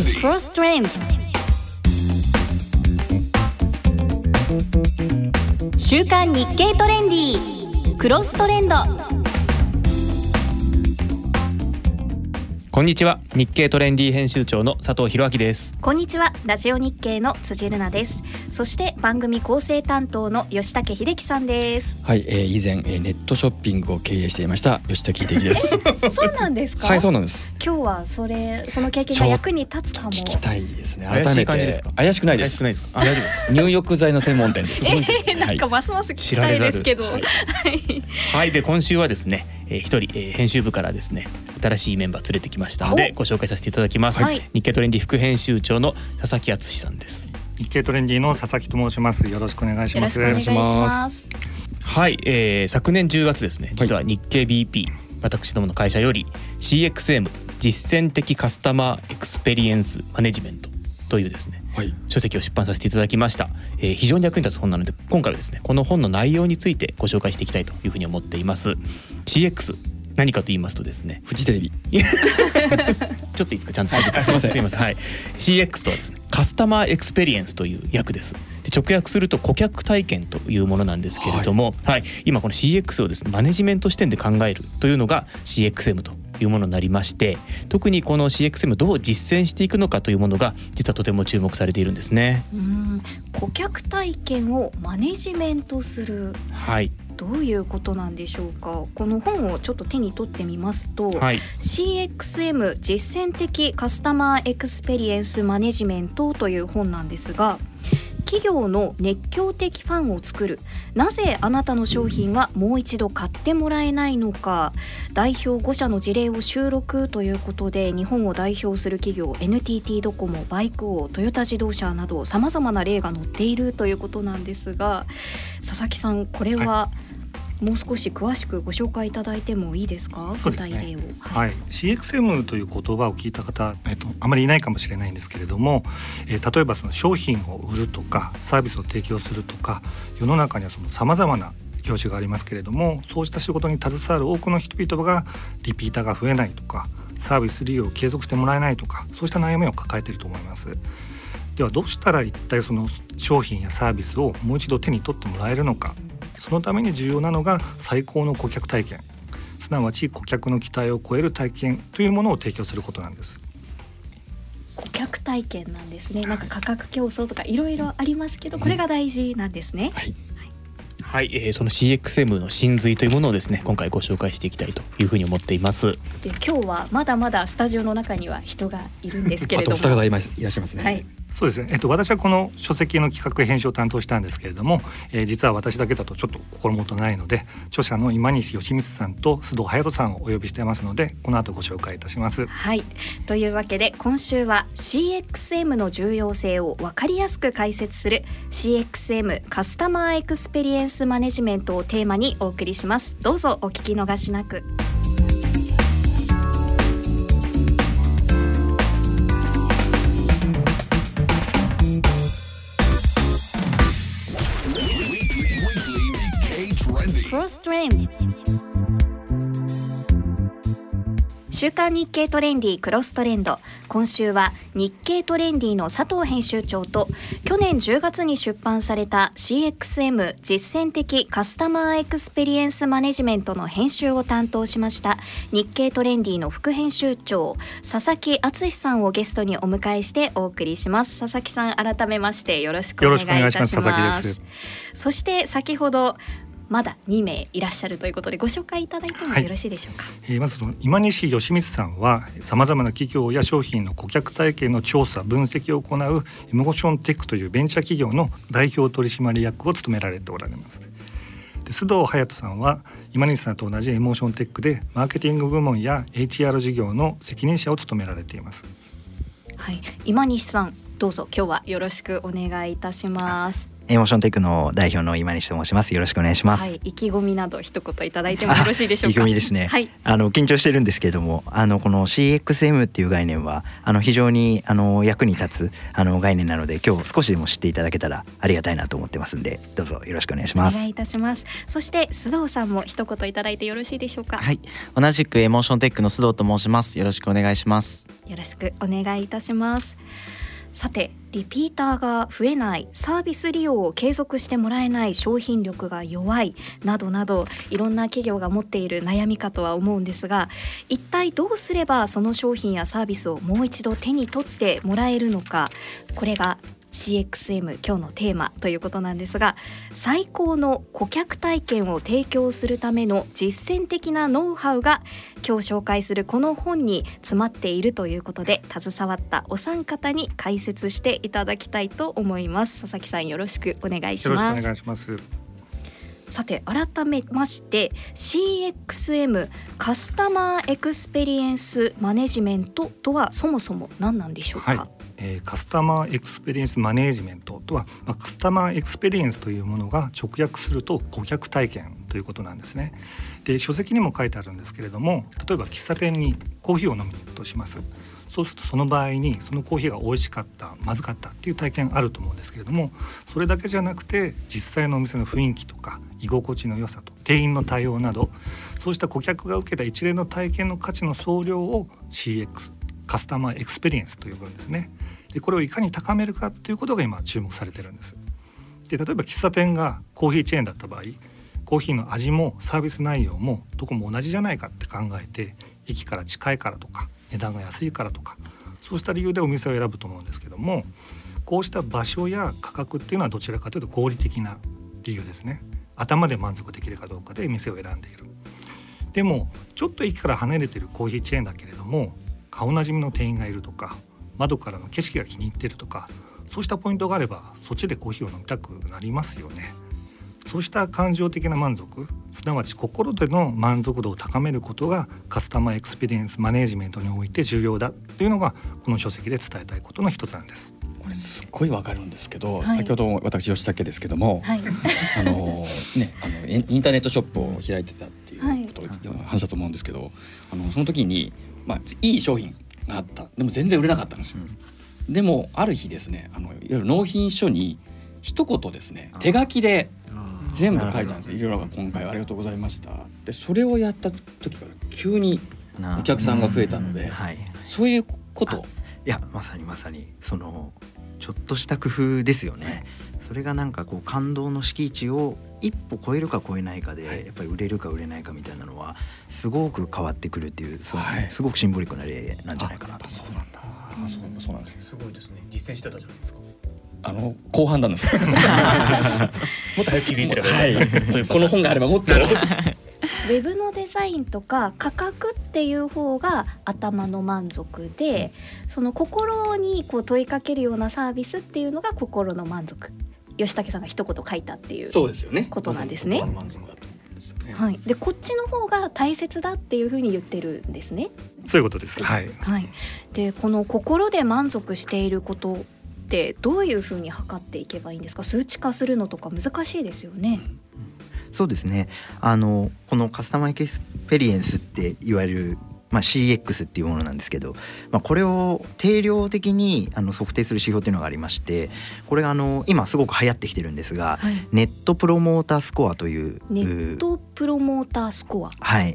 Cross Trend。週刊日経トレンディクロストレンド。 こんにちは、日経トレンディ編集長の佐藤弘明です。 こんにちは、ラジオ日経の辻るなです。そして番組構成担当の吉武秀樹さんです。 はい、以前、ネットショッピングを経営していました吉武秀樹です。 そうなんですか？ はい、そうなんです。 今日はその経験が役に立つかも。 聞きたいですね。 怪しい感じですか？ 怪しくないです。 怪しくないですか？大丈夫ですか？ 入浴剤の専門店です。 なんかますます聞きたいですけど、はい、 はい、で今週はですね、一人、編集部からですね新しいメンバー連れてきましたのでご紹介させていただきます、はい、日経トレンディ副編集長の佐々木敦さんです。 日経トレンディの佐々木と申します。よろしくお願いします。 よろしくお願いします。 はい、昨年10月ですね、実は日経 BP、私どもの会社より CXM 実践的カスタマーエクスペリエンスマネジメントというですね、書籍を出版させていただきました、非常に役に立つ本なので今回はですねこの本の内容についてご紹介していきたいというふうに思っています。 CX 何かと言いますとですね、 フジテレビちょっといいですか、ちゃんとすいません、はい、CX とはですねカスタマーエクスペリエンスという訳です。で直訳すると顧客体験というものなんですけれども、はい、今この CX をですねマネジメント視点で考えるというのが CXM というものになりまして、特にこの CXM どう実践していくのかというものが実はとても注目されているんですね。 顧客体験をマネジメントする、 はい、 どういうことなんでしょうか。この本をちょっと手に取ってみますと、はい、CXM 実践的カスタマーエクスペリエンスマネジメントという本なんですが、企業の熱狂的ファンを作る、なぜあなたの商品はもう一度買ってもらえないのか、代表5社の事例を収録ということで、日本を代表する企業 NTT ドコモ、バイク王、トヨタ自動車などさまざまな例が載っているということなんですが、佐々木さん、これはもう少し詳しくご紹介いただいてもいいですか？具体例を。 はい、CXM という言葉を聞いた方、あまりいないかもしれないんですけれども、例えばその商品を売るとかサービスを提供するとか、世の中にはさまざまな業種がありますけれども、そうした仕事に携わる多くの人々がリピーターが増えないとか、サービス利用を継続してもらえないとか、そうした悩みを抱えていると思います。ではどうしたら一体その商品やサービスをもう一度手に取ってもらえるのか。そのために重要なのが最高の顧客体験、すなわち顧客の期待を超える体験というものを提供することなんです。 顧客体験なんですね。なんか価格競争とかいろいろありますけど、これが大事なんですね。 はい、その CXM の真髄というものをですね今回ご紹介していきたいというふうに思っています。 で今日はまだまだスタジオの中には人がいるんですけれども、 あと2方いらっしゃいますね。 はい、 そうですね、私はこの書籍の企画編集を担当したんですけれども、実は私だけだとちょっと心もとないので、著者の今西義光さんと須藤隼人さんをお呼びしていますので、この後ご紹介いたします。 はい、というわけで今週は CXM の重要性を分かりやすく解説する CXM カスタマーエクスペリエンスマネジメントをテーマにお送りします。どうぞお聞き逃しなく。クロストレンド。週刊日経トレンディクロストレンド。今週は日経トレンディの佐藤編集長と、去年10月に出版された CXM 実践的カスタマーエクスペリエンスマネジメントの編集を担当しました日経トレンディの副編集長佐々木敦さんをゲストにお迎えしてお送りします。佐々木さん、改めましてよろしくお願いいたします。 佐々木です。 そして先ほどまだ2名いらっしゃるということで、ご紹介いただいてもよろしいでしょうか？ まずその今西義光さんはさまざまな企業や商品の顧客体験の調査分析を行うエモーションテックというベンチャー企業の代表取締役を務められておられます。で須藤隼人さんは今西さんと同じエモーションテックでマーケティング部門や HR 事業の責任者を務められています。 はい、今西さん、どうぞ今日はよろしくお願いいたします。 エモーションテックの代表の今西と申します。よろしくお願いします。 はい、意気込みなど一言いただいてもよろしいでしょうか。 意気込みですね。 はい、 緊張してるんですけれども、この CXM っていう概念は非常に役に立つ概念なので、今日少しでも知っていただけたらありがたいなと思ってますんで、どうぞよろしくお願いします。 お願いいたします。そして須藤さんも一言いただいてよろしいでしょうか。 はい、同じくエモーションテックの須藤と申します。よろしくお願いします。 よろしくお願いいたします。さて、リピーターが増えない、サービス利用を継続してもらえない、商品力が弱いなどなど、いろんな企業が持っている悩みかとは思うんですが、一体どうすればその商品やサービスをもう一度手に取ってもらえるのか、これがCXM 今日のテーマということなんですが、最高の顧客体験を提供するための実践的なノウハウが今日紹介するこの本に詰まっているということで、携わったお三方に解説していただきたいと思います。佐々木さん、よろしくお願いします。 よろしくお願いします。 さて、改めまして CXM カスタマーエクスペリエンスマネジメントとはそもそも何なんでしょうか。 はい、カスタマーエクスペリエンスマネジメントとは、カスタマーエクスペリエンスというものが直訳すると顧客体験ということなんですね。で、書籍にも書いてあるんですけれども、例えば喫茶店にコーヒーを飲みに行くとします。そうするとその場合にそのコーヒーが美味しかった、まずかったっていう体験あると思うんですけれども、それだけじゃなくて実際のお店の雰囲気とか居心地の良さと店員の対応など、そうした顧客が受けた一連の体験の価値の総量を CX カスタマーエクスペリエンスと呼ぶんですね。で、これをいかに高めるかということが今注目されているんです。で、例えば喫茶店がコーヒーチェーンだった場合、コーヒーの味もサービス内容もどこも同じじゃないかって考えて、駅から近いからとか値段が安いからとか、そうした理由でお店を選ぶと思うんですけども、こうした場所や価格っていうのはどちらかというと合理的な理由ですね。頭で満足できるかどうかで店を選んでいる。でもちょっと駅から離れているコーヒーチェーンだけれども、顔なじみの店員がいるとか、窓からの景色が気に入っているとか、そうしたポイントがあればそっちでコーヒーを飲みたくなりますよね。そうした感情的な満足、すなわち心での満足度を高めることがカスタマーエクスペリエンスマネジメントにおいて重要だというのがこの書籍で伝えたいことの一つなんです。 これすっごいわかるんですけど、 はい、 先ほど私吉武ですけども、はい、インターネットショップを開いてたっていうことを話したと思うんですけど、その時に、いい商品があった。でも全然売れなかったんですよ。でもある日ですね、いわゆる納品書に一言ですね、手書きで全部書いたんです。いろいろ今回はありがとうございました。でそれをやった時から急にお客さんが増えたので、そういうこと。 いや、まさにそのちょっとした工夫ですよね。それがなんかこう感動の敷地を一歩超えるか超えないかで、やっぱり売れるか売れないかみたいなのはすごく変わってくるっていう、すごくシンボリックな例なんじゃないかなと。 そうなんだ。そうなんです。 すごいですね。実践してたじゃないですか。 後半なんです。 もっと早く気づいてれば、 そういうこの本があればもっと。 ウェブのデザインとか価格っていう方が頭の満足で、その心にこう問いかけるようなサービスっていうのが心の満足。吉武さんが一言書いたっていうことなんですね。はい。で、こっちの方が大切だっていうふうに言ってるんですね。 そういうことです。はい。 はい。で、この心で満足していることってどういうふうに測っていけばいいんですか。数値化するのとか難しいですよね。 そうですね。このカスタマーエクスペリエンスっていわれる、CX っていうものなんですけど、これを定量的に測定する指標っていうのがありまして、これが今すごく流行ってきてるんですが、ネットプロモータースコアという、 ネットプロモータースコア、 はい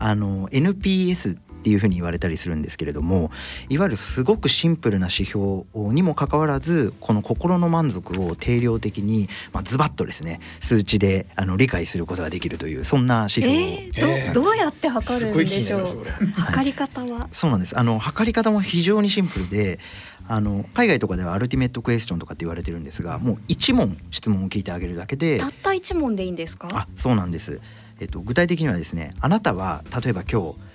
、NPSっていうふうに言われたりするんですけれども、いわゆるすごくシンプルな指標にもかかわらず、この心の満足を定量的に、ズバッとですね、数値で理解することができるという、そんな指標どうやって測るんでしょう。測り方は、 そうなんです。測り方も非常にシンプルで、海外とかではアルティメットクエスチョンとかって言われてるんですが、もう1問質問を聞いてあげるだけで。 たった1問でいいんですか。 そうなんです。具体的にはですね、あなたは例えば今日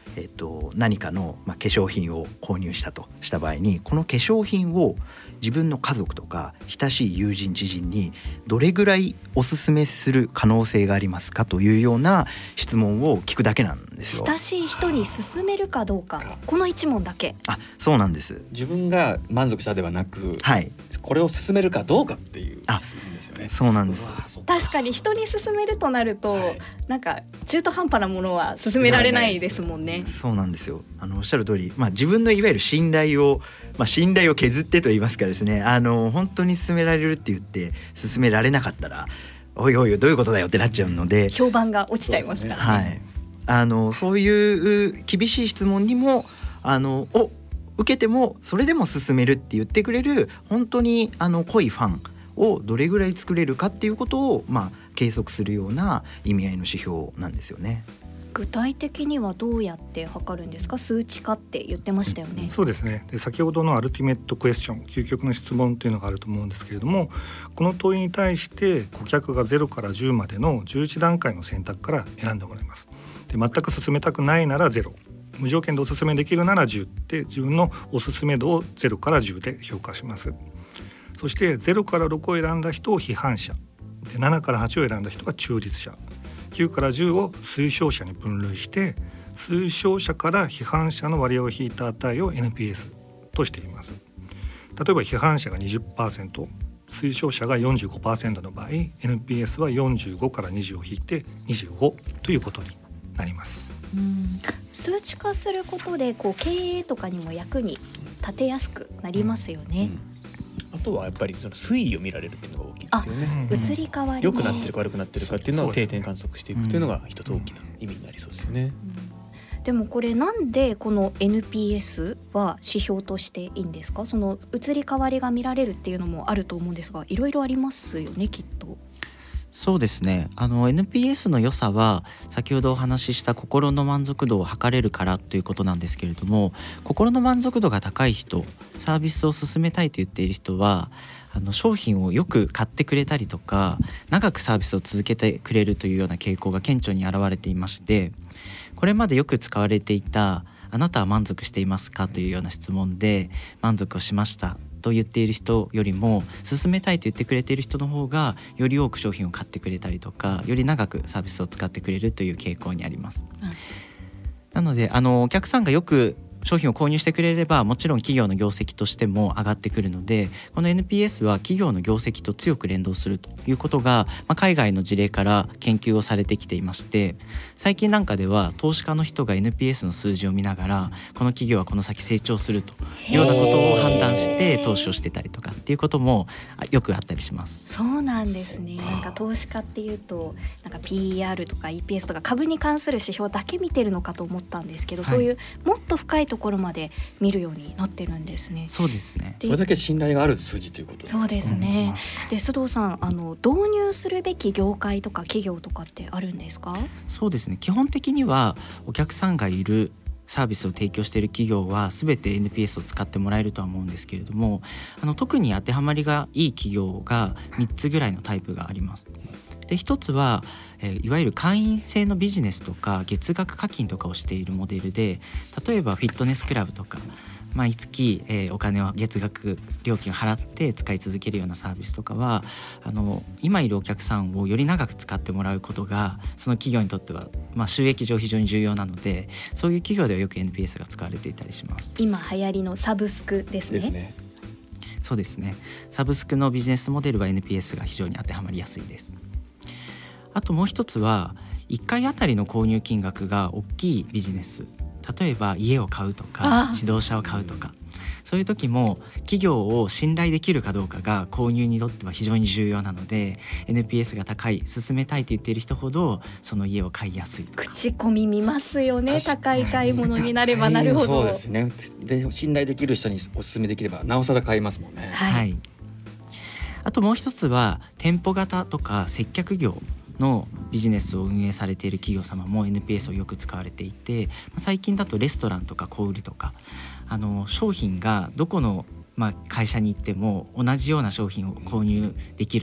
何かの、化粧品を購入したとした場合に、この化粧品を自分の家族とか親しい友人知人にどれぐらいおすすめする可能性がありますかというような質問を聞くだけなんですよ。 親しい人に勧めるかどうか、この一問だけ。 そうなんです。 自分が満足したではなく、これを勧めるかどうかっていう質問ですよね。 そうなんです。 確かに人に勧めるとなると、なんか中途半端なものは勧められないですもんね。 そうなんですよ。おっしゃる通り、自分のいわゆる信頼を削ってと言いますかですね、本当に勧められるって言って勧められなかったら、おいおいどういうことだよってなっちゃうので、 評判が落ちちゃいますからね。 そういう厳しい質問にも受けてもそれでも勧めるって言ってくれる本当に濃いファンをどれぐらい作れるかっていうことを、計測するような意味合いの指標なんですよね。 具体的にはどうやって測るんですか？数値化って言ってましたよね。 そうですね。で、先ほどのアルティメットクエスチョン、究極の質問というのがあると思うんですけれども、この問いに対して顧客が0から10までの11段階の選択から選んでもらいます。で、全く進めたくないなら0、無条件でおすすめできるなら10で、自分のおすすめ度を0から10で評価します。そして0から6を選んだ人を批判者で、7から8を選んだ人が中立者、9から10を推奨者に分類して、推奨者から批判者の割合を引いた値を NPS としています。例えば批判者が 20%、推奨者が 45% の場合、 NPS は45から20を引いて25ということになります。 数値化することで経営とかにも役に立てやすくなりますよね。 あとはやっぱりその推移を見られるっていうのが大きいですよね。 移り変わり、 良くなってるか悪くなってるかっていうのを定点観測していくというのが一つ大きな意味になりそうですよね。 でもこれなんでこの NPS は指標としていいんですか？その移り変わりが見られるっていうのもあると思うんですが、いろいろありますよね、きっと。 そうですね。NPS の良さは先ほどお話しした心の満足度を測れるからということなんですけれども、心の満足度が高い人、サービスを進めたいと言っている人は商品をよく買ってくれたりとか、長くサービスを続けてくれるというような傾向が顕著に現れていまして、これまでよく使われていたあなたは満足していますかというような質問で、満足をしましたと言っている人よりも進めたいと言ってくれている人の方がより多く商品を買ってくれたりとか、より長くサービスを使ってくれるという傾向にあります。なのでお客さんがよく商品を購入してくれれば、もちろん企業の業績としても上がってくるので、この NPS は企業の業績と強く連動するということが、海外の事例から研究をされてきていまして、最近なんかでは投資家の人が NPS の数字を見ながら、この企業はこの先成長するというようなことを判断して投資をしてたりとかっていうこともよくあったりします。 そうなんですね。なんか投資家っていうとなんか PER とか EPS とか株に関する指標だけ見てるのかと思ったんですけど、そういうもっと深いところまで見るようになってるんですね。 そうですね。 これだけ信頼がある数字ということですね。 そうですね。で、須藤さん、導入するべき業界とか企業とかってあるんですか？ そうですね。基本的にはお客さんがいるサービスを提供している企業は全て NPS を使ってもらえるとは思うんですけれども、特に当てはまりがいい企業が3つぐらいのタイプがあります。で、1つは、いわゆる会員制のビジネスとか月額課金とかをしているモデルで、例えばフィットネスクラブとか毎月、お金を月額料金を払って使い続けるようなサービスとかは今いるお客さんをより長く使ってもらうことがその企業にとっては、収益上非常に重要なので、そういう企業ではよく NPS が使われていたりします。 今流行りのサブスクですね。 そうですね。サブスクのビジネスモデルは NPS が非常に当てはまりやすいです。あともう一つは1回あたりの購入金額が大きいビジネス、例えば家を買うとか自動車を買うとか、そういう時も企業を信頼できるかどうかが購入にとっては非常に重要なので、 NPS が高い、進めたいと言っている人ほどその家を買いやすい。 口コミ見ますよね。高い買い物になればなるほど。 そうですね。で、信頼できる人にお勧めできればなおさら買いますもんね。 はい。 あともう一つは店舗型とか接客業のビジネスを運営されている企業様も NPS をよく使われていて、最近だとレストランとか小売りとか商品がどこの会社に行っても同じような商品を購入できると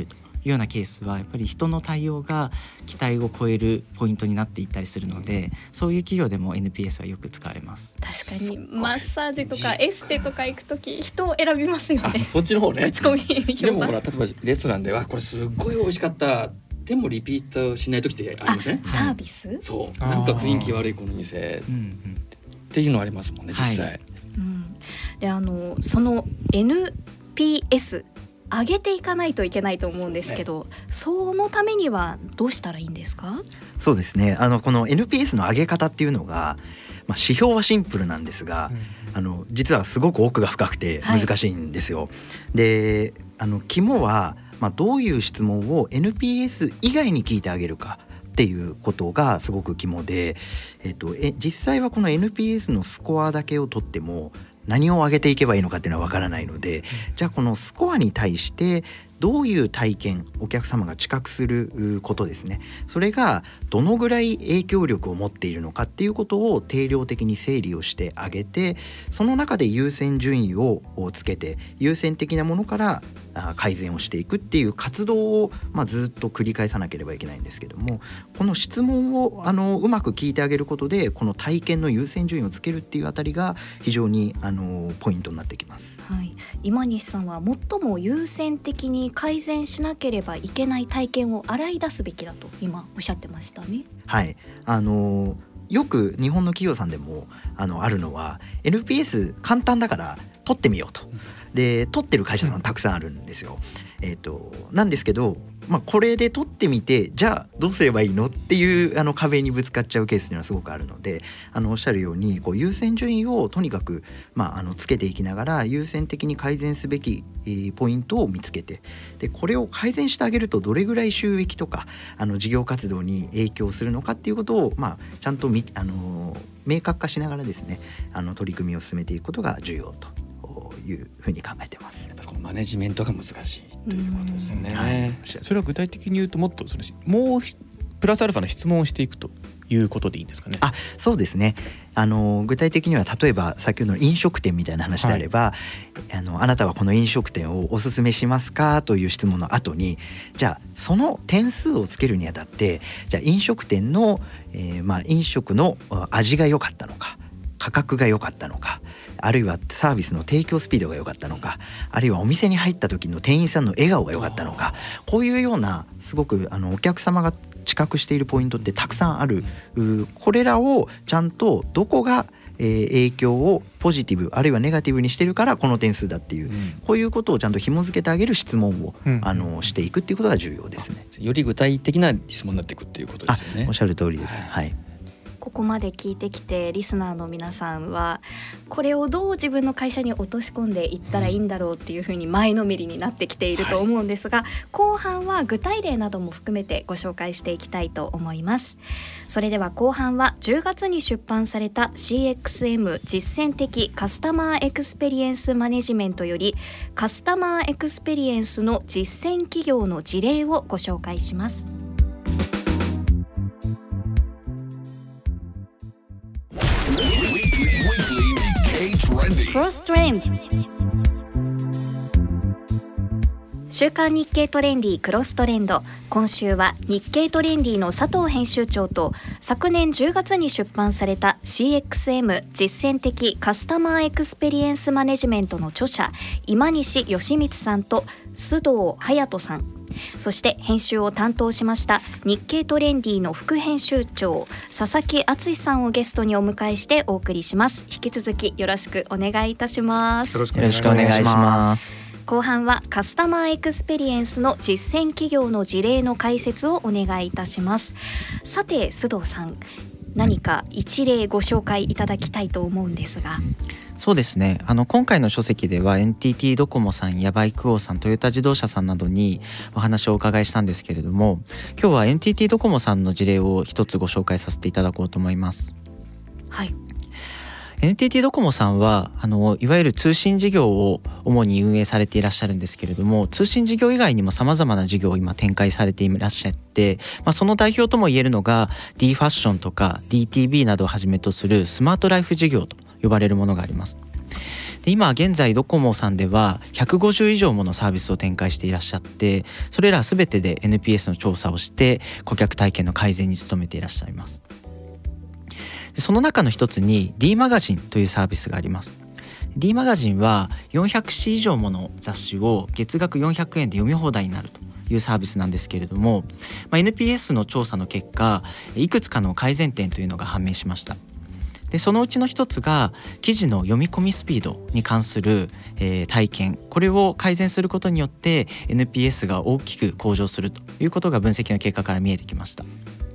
いうようなケースはやっぱり人の対応が期待を超えるポイントになっていったりするので、そういう企業でも NPS はよく使われます。 確かにマッサージとかエステとか行くとき人を選びますよね。 そっちの方ね。 口コミでもほら例えばレストランではこれすごい美味しかったでもリピートしない時ってありません？ サービス？ そうなんか雰囲気悪いこの店っていうのありますもんね実際、はい。 でその NPS 上げていかないといけないと思うんですけど、そのためにはどうしたらいいんですか？ そうですね、この NPS の上げ方っていうのが、指標はシンプルなんですが、実はすごく奥が深くて難しいんですよ、はい、で肝は、どういう質問を NPS 以外に聞いてあげるかっていうことがすごく肝で、実際はこの NPS のスコアだけを取っても何を上げていけばいいのかっていうのは分からないので、じゃあこのスコアに対してどういう体験お客様が知覚することですね、それがどのぐらい影響力を持っているのかっていうことを定量的に整理をしてあげて、その中で優先順位をつけて優先的なものから改善をしていくっていう活動を、ずっと繰り返さなければいけないんですけども、この質問をうまく聞いてあげることでこの体験の優先順位をつけるっていうあたりが非常にポイントになってきます、はい、 今西さんは最も優先的に改善しなければいけない体験を洗い出すべきだと今おっしゃってましたね。 はい、よく日本の企業さんでもあるのは NPS 簡単だから取ってみようと、で取ってる会社さんたくさんあるんですよ、なんですけど、これで取ってみてじゃあどうすればいいのっていう壁にぶつかっちゃうケースっていうのはすごくあるので、おっしゃるように優先順位をとにかく、つけていきながら優先的に改善すべき、ポイントを見つけて、でこれを改善してあげるとどれぐらい収益とか事業活動に影響するのかっていうことを、ちゃんと明確化しながらですね取り組みを進めていくことが重要というふうに考えてます。 このマネジメントが難しいということですよね、 はい、それは具体的に言うともっともうプラスアルファの質問をしていくということでいいんですかね。 そうですね、具体的には例えば先ほどの飲食店みたいな話であれば、あなたはこの飲食店をおすすめしますかという質問の後に、じゃあその点数をつけるにあたってじゃあ飲食店の、飲食の味が良かったのか価格が良かったのか、あるいはサービスの提供スピードが良かったのか、あるいはお店に入った時の店員さんの笑顔が良かったのか、こういうようなすごくお客様が知覚しているポイントってたくさんある。これらをちゃんとどこが影響をポジティブあるいはネガティブにしてるからこの点数だっていう、こういうことをちゃんと紐付けてあげる質問を、していくっていうことが重要ですね。 より具体的な質問になっていくっていうことですよね。 おっしゃる通りです、はい。 ここまで聞いてきてリスナーの皆さんはこれをどう自分の会社に落とし込んでいったらいいんだろうっていうふうに前のめりになってきていると思うんですが、後半は具体例なども含めてご紹介していきたいと思います。それでは後半は10月に出版された CXM 実践的カスタマーエクスペリエンスマネジメントよりカスタマーエクスペリエンスの実践企業の事例をご紹介します。クロストレンド、週刊日経トレンディクロストレンド、今週は日経トレンディの佐藤編集長と昨年10月に出版された CXM 実践的カスタマーエクスペリエンスマネジメントの著者今西義光さんと須藤隼人さん、そして編集を担当しました日経トレンディの副編集長佐々木敦さんをゲストにお迎えしてお送りします。引き続きよろしくお願いいたします。 よろしくお願いします。 後半はカスタマーエクスペリエンスの実践企業の事例の解説をお願いいたします。さて須藤さん、何か一例ご紹介いただきたいと思うんですが。 そうですね、今回の書籍では NTT ドコモさんやバイクオーさんトヨタ自動車さんなどにお話をお伺いしたんですけれども、今日は NTT ドコモさんの事例を一つご紹介させていただこうと思います。 はい、 NTT ドコモさんはいわゆる通信事業を主に運営されていらっしゃるんですけれども、通信事業以外にも様々な事業を今展開されていらっしゃって、その代表ともいえるのが D ファッションとか DTB などをはじめとするスマートライフ事業と呼ばれるものがあります。 で今現在ドコモさんでは150以上ものサービスを展開していらっしゃって、それら全てで NPS の調査をして顧客体験の改善に努めていらっしゃいます。でその中の一つに D マガジンというサービスがあります。 D マガジンは400紙以上もの雑誌を月額400円で読み放題になるというサービスなんですけれども、NPS の調査の結果いくつかの改善点というのが判明しました。でそのうちの一つが記事の読み込みスピードに関する、体験、これを改善することによって NPS が大きく向上するということが分析の結果から見えてきました。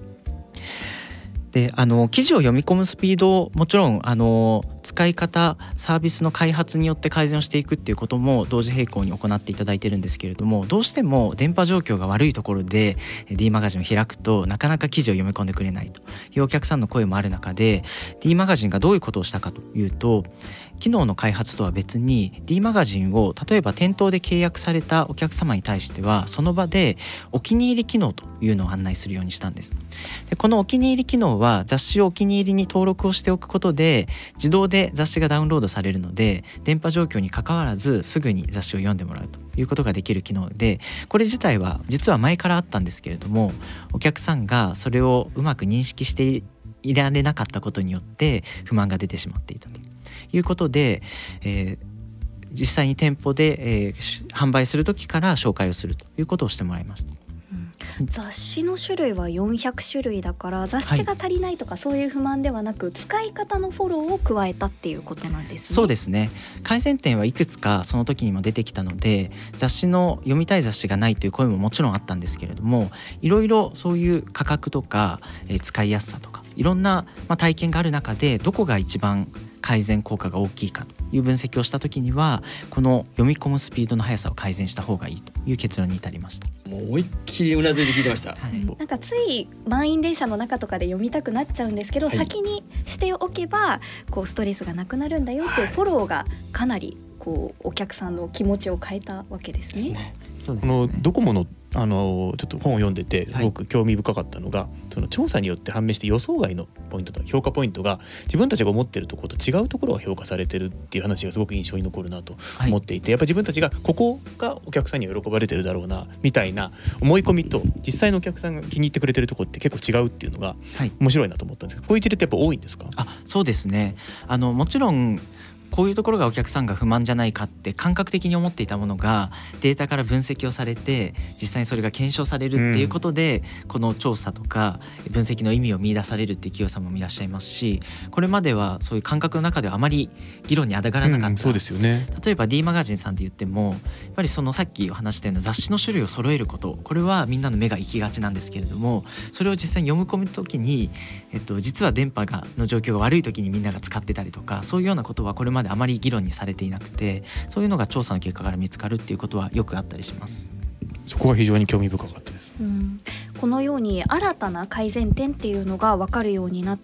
で記事を読み込むスピード、もちろん使い方、サービスの開発によって改善をしていくっていうことも同時並行に行っていただいてるんですけれども、どうしても電波状況が悪いところで D マガジンを開くとなかなか記事を読み込んでくれないというお客さんの声もある中で、 D マガジンがどういうことをしたかというと、機能の開発とは別に D マガジンを例えば店頭で契約されたお客様に対してはその場でお気に入り機能というのを案内するようにしたんです。でこのお気に入り機能は雑誌をお気に入りに登録をしておくことで自動で雑誌がダウンロードされるので、電波状況に関わらずすぐに雑誌を読んでもらうということができる機能で、これ自体は実は前からあったんですけれども、お客さんがそれをうまく認識していられなかったことによって不満が出てしまっていたということで、実際に店舗で、販売する時から紹介をするということをしてもらいました。 雑誌の種類は400種類だから雑誌が足りないとかそういう不満ではなく、使い方のフォローを加えたっていうことなんですね。 そうですね。改善点はいくつかその時にも出てきたので、雑誌の読みたい雑誌がないという声ももちろんあったんですけれども、いろいろそういう価格とか、使いやすさとかいろんな、体験がある中でどこが一番改善効果が大きいかという分析をした時には、この読み込むスピードの速さを改善した方がいいという結論に至りました。 もう思いっきりうなずいて聞いてました、 なんかつい満員電車の中とかで読みたくなっちゃうんですけど、先にしておけばこうストレスがなくなるんだよっていうフォローがかなりこうお客さんの気持ちを変えたわけですね。 そうですね。 ドコモのちょっと本を読んでてすごく興味深かったのが、その調査によって判明して予想外のポイントと評価ポイントが自分たちが思っているところと違うところが評価されてるっていう話がすごく印象に残るなと思っていて、やっぱり自分たちがここがお客さんに喜ばれてるだろうなみたいな思い込みと実際のお客さんが気に入ってくれてるところって結構違うっていうのが面白いなと思ったんですけど、こういう事例ってやっぱ多いんですか？ そうですね。もちろんこういうところがお客さんが不満じゃないかって感覚的に思っていたものがデータから分析をされて実際にそれが検証されるっていうことで、この調査とか分析の意味を見出されるっていう企業さんもいらっしゃいますし、これまではそういう感覚の中ではあまり議論にあだがらなかった、 そうですよね。 例えば D マガジンさんで言ってもやっぱりそのさっきお話したような雑誌の種類を揃えること、これはみんなの目が行きがちなんですけれども、それを実際に読み込む時に、実は電波の状況が悪い時にみんなが使ってたりとか、そういうようなことはこれまであまり議論にされていなくて、そういうのが調査の結果から見つかるっていうことはよくあったりします。 そこが非常に興味深かったです、 このように新たな改善点っていうのが分かるようになって、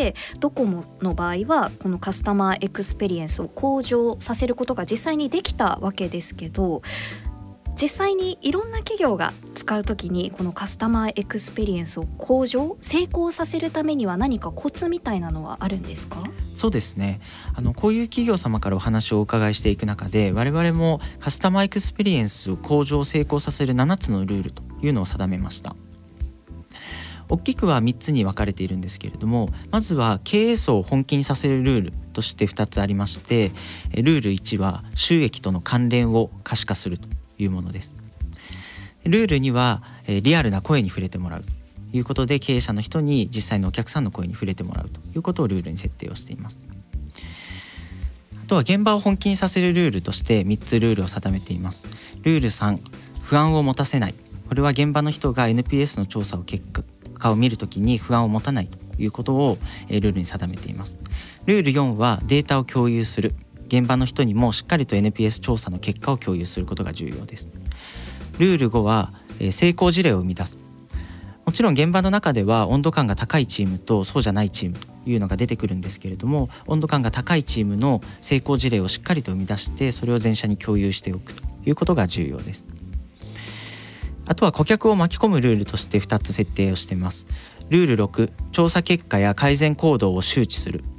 ドコモの場合はこのカスタマーエクスペリエンスを向上させることが実際にできたわけですけど、実際にいろんな企業が使うときにこのカスタマーエクスペリエンスを成功させるためには何かコツみたいなのはあるんですか？ そうですね。こういう企業様からお話をお伺いしていく中で、我々もカスタマーエクスペリエンスを成功させる7つのルールというのを定めました。大きくは3つに分かれているんですけれども、まずは経営層を本気にさせるルールとして2つありまして、ルール1は収益との関連を可視化するというものです。ルール2はリアルな声に触れてもらうということで、経営者の人に実際のお客さんの声に触れてもらうということをルールに設定をしています。あとは現場を本気にさせるルールとして3つルールを定めています。ルール3、不安を持たせない。これは現場の人が NPS の調査を結果を見るときに不安を持たないということをルールに定めています。ルール4はデータを共有する。現場の人にもしっかりと NPS 調査の結果を共有することが重要です。ルール5は成功事例を生み出す。もちろん現場の中では温度感が高いチームとそうじゃないチームというのが出てくるんですけれども、温度感が高いチームの成功事例をしっかりと生み出してそれを全社に共有しておくということが重要です。あとは顧客を巻き込むルールとして2つ設定をしています。ルール6、調査結果や改善行動を周知する。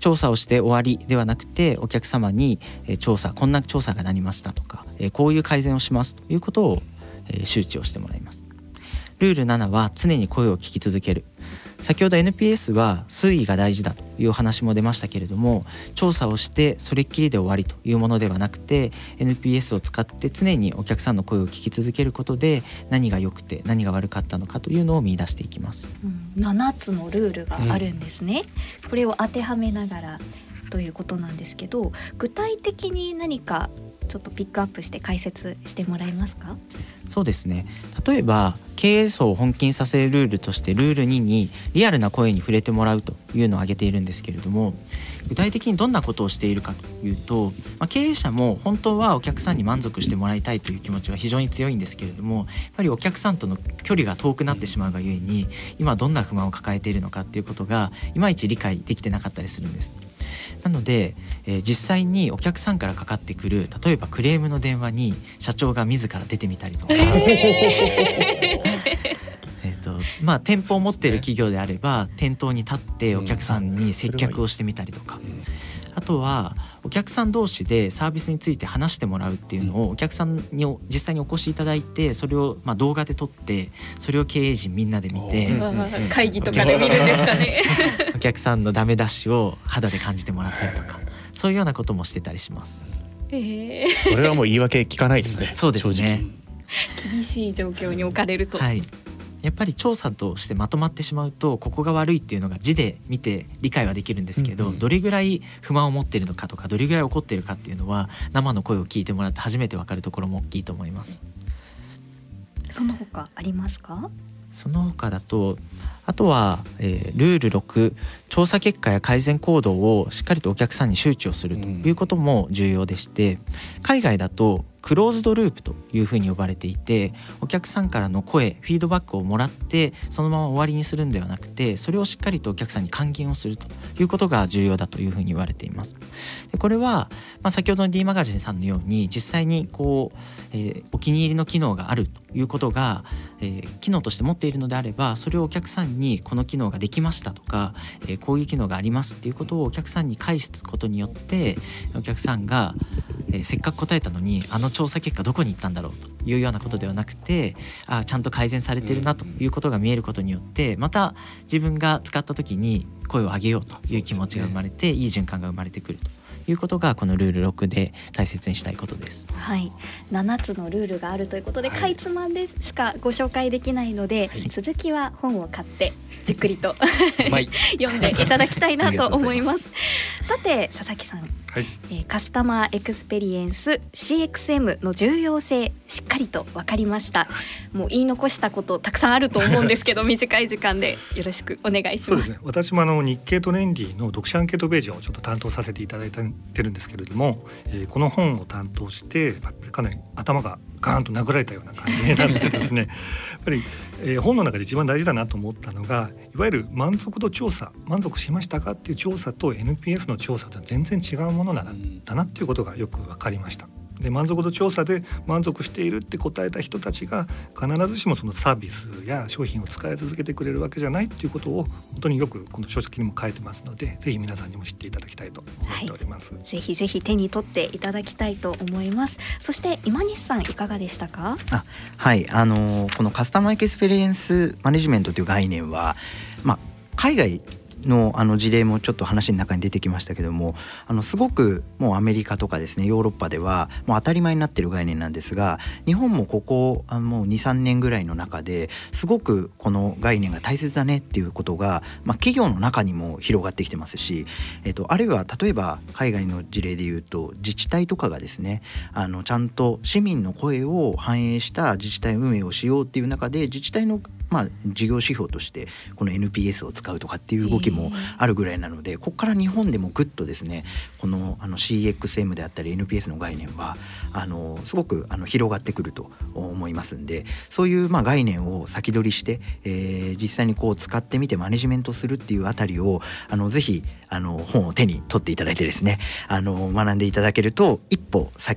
調査をして終わりではなくて、お客様にこんな調査がなりましたとか、こういう改善をしますということを周知をしてもらいます。ルール7は常に声を聞き続ける。先ほど NPS は推移が大事だという話も出ましたけれども、調査をしてそれっきりで終わりというものではなくて、 NPS を使って常にお客さんの声を聞き続けることで、何が良くて何が悪かったのかというのを見出していきます。 7つのルールがあるんですね。これを当てはめながらということなんですけど、具体的に何かちょっとピックアップして解説してもらえますか？ そうですね。例えば経営層を本気にさせるルールとして、ルール2にリアルな声に触れてもらうというのを挙げているんですけれども、具体的にどんなことをしているかというと、経営者も本当はお客さんに満足してもらいたいという気持ちは非常に強いんですけれども、やっぱりお客さんとの距離が遠くなってしまうがゆえに、今どんな不満を抱えているのかということがいまいち理解できてなかったりするんです。なので、実際にお客さんからかかってくる、例えばクレームの電話に社長が自ら出てみたりとか、店舗を持っている企業であれば店頭に立ってお客さんに接客をしてみたりとか、あとはお客さん同士でサービスについて話してもらうっていうのをお客さんに実際にお越しいただいて、それを動画で撮って、それを経営陣みんなで見て、 会議とかで見るんですかね。 お客さんのダメ出しを肌で感じてもらったりとか、そういうようなこともしてたりします。 それはもう言い訳聞かないですね。 そうですね。 厳しい状況に置かれると、 やっぱり調査としてまとまってしまうと、ここが悪いっていうのが字で見て理解はできるんですけど、どれぐらい不満を持っているのかとか、どれぐらい怒っているかっていうのは生の声を聞いてもらって初めて分かるところも大きいと思います。 その他ありますか？ その他だと、あとは、ルール6、調査結果や改善行動をしっかりとお客さんに周知をするということも重要でして、海外だとクローズドループというふうに呼ばれていて、お客さんからの声、フィードバックをもらってそのまま終わりにするんではなくて、それをしっかりとお客さんに還元をするということが重要だというふうに言われています。でこれは、先ほどの D マガジンさんのように実際にお気に入りの機能があるということが、機能として持っているのであれば、それをお客さんにこの機能ができましたとか、こういう機能がありますっていうことをお客さんに返すことによって、お客さんが、せっかく答えたのに調査結果どこに行ったんだろうというようなことではなくて、ちゃんと改善されているなということが見えることによって、また自分が使った時に声を上げようという気持ちが生まれて、いい循環が生まれてくるということが、このルール6で大切にしたいことです。 7つのルールがあるということで、かいつまんでしかご紹介できないので、続きは本を買ってじっくりと読んでいただきたいなと思います。さて佐々木さん、カスタマーエクスペリエンス CXM の重要性しっかりと分かりました。もう言い残したことたくさんあると思うんですけど短い時間でよろしくお願いします。 そうですね、私も日経トレンディの読者アンケートページをちょっと担当させていただいてるんですけれども、この本を担当してかなり頭がガーンと殴られたような感じになってですねやっぱり、本の中で一番大事だなと思ったのが、いわゆる満足度調査、満足しましたかっていう調査と NPS の調査とは全然違うものなんだなっていうことがよく分かりました。で満足度調査で満足しているって答えた人たちが必ずしもそのサービスや商品を使い続けてくれるわけじゃないっていうことを本当によくこの書籍にも書いてますので、ぜひ皆さんにも知っていただきたいと思っております。 ぜひぜひ手に取っていただきたいと思います。そして今西さんいかがでしたか？ このカスタマーエクスペリエンスマネジメントという概念は、海外の事例もちょっと話の中に出てきましたけども、すごくもうアメリカとかですね、ヨーロッパではもう当たり前になっている概念なんですが、日本もここもう 2,3 年ぐらいの中ですごくこの概念が大切だねっていうことが、企業の中にも広がってきてますし、あるいは例えば海外の事例でいうと自治体とかがですね、ちゃんと市民の声を反映した自治体運営をしようっていう中で、自治体の事業指標としてこの NPS を使うとかっていう動きもあるぐらいなので、ここから日本でもぐっとですね、このCXM であったり NPS の概念はすごく広がってくると思いますんで、そういう概念を先取りして、実際に使ってみてマネジメントするっていうあたりをぜひ本を手に取っていただいてですね、学んでいただけると一歩先に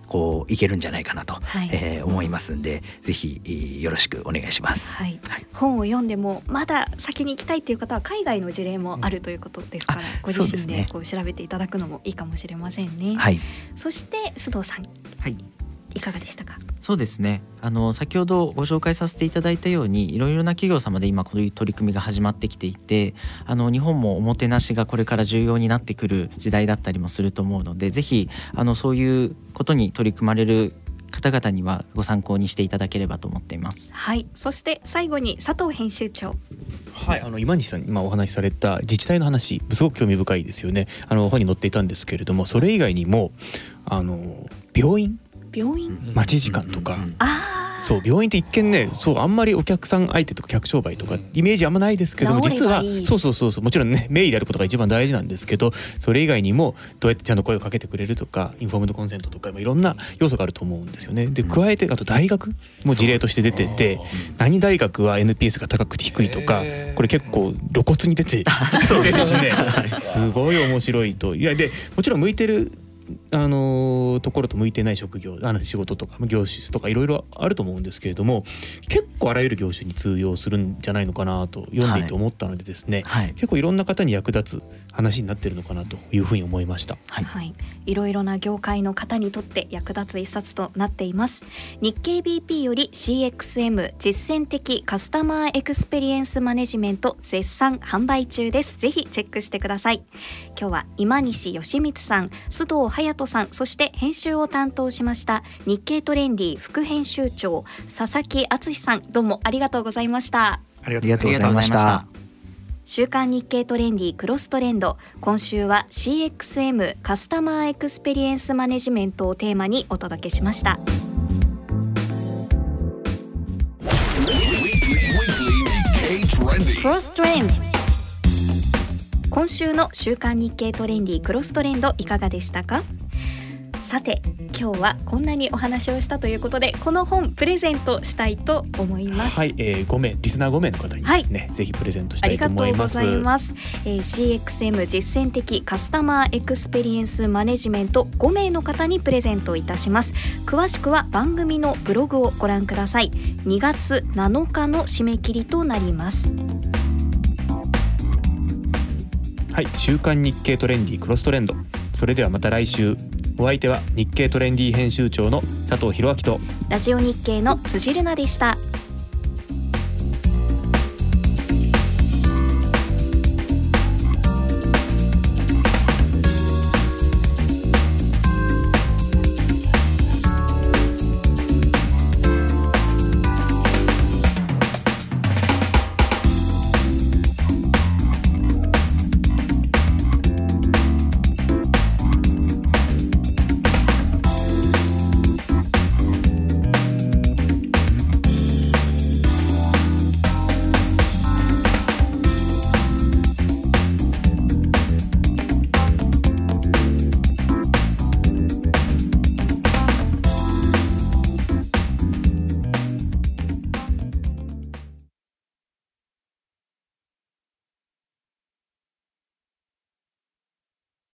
こういけるんじゃないかなと、思いますんで、ぜひよろしくお願いします。 本を読んでもまだ先に行きたいっていう方は海外の事例もあるということですから、ご自身でこう調べていただくのもいいかもしれませんね。そして須藤さん、いかがでしたか？ そうですね、先ほどご紹介させていただいたようにいろいろな企業様で今こういう取り組みが始まってきていて、日本もおもてなしがこれから重要になってくる時代だったりもすると思うので、ぜひそういうことに取り組まれる方々にはご参考にしていただければと思っています。 そして最後に佐藤編集長。 今西さん今お話しされた自治体の話すごく興味深いですよね。本に載っていたんですけれども、それ以外にも病院待ち時間とか、そう病院って一見ね、そうあんまりお客さん相手とか客商売とかイメージあんまないですけども、実はそうもちろんね名医であることが一番大事なんですけど、それ以外にもどうやってちゃんと声をかけてくれるとか、インフォームドコンセントとかいろんな要素があると思うんですよね。で加えてあと大学も事例として出てて、何大学は NPS が高くて低いとか、これ結構露骨に出てそうですねすごい面白いと。いやでもちろん向いてるところと向いてない職業、仕事とか業種とかいろいろあると思うんですけれども、結構あらゆる業種に通用するんじゃないのかなと読んでいて思ったのでですね、結構いろんな方に役立つ話になっているのかなというふうに思いました。 いろいろな業界の方にとって役立つ一冊となっています。日経 BP より CXM 実践的カスタマーエクスペリエンスマネジメント絶賛販売中です。ぜひチェックしてください。今日は今西義光さん、須藤隼人さん、そして編集を担当しました日経トレンディ副編集長佐々木敦さん、どうもありがとうございました。 ありがとうございました。 週刊日経トレンディクロストレンド、今週は CXM カスタマーエクスペリエンスマネジメントをテーマにお届けしました。クロストレンド、今週の週刊日経トレンディクロストレンドいかがでしたか？さて今日はこんなにお話をしたということで、この本プレゼントしたいと思います。 5名リスナー5名の方にですね、ぜひプレゼントしたいと思います。 ありがとうございます。CXM 実践的カスタマーエクスペリエンスマネジメント5名の方にプレゼントいたします。詳しくは番組のブログをご覧ください。2月7日の締め切りとなります。 週刊日経トレンディクロストレンド、それではまた来週。お相手は日経トレンディ編集長の佐藤弘明とラジオ日経の辻るなでした。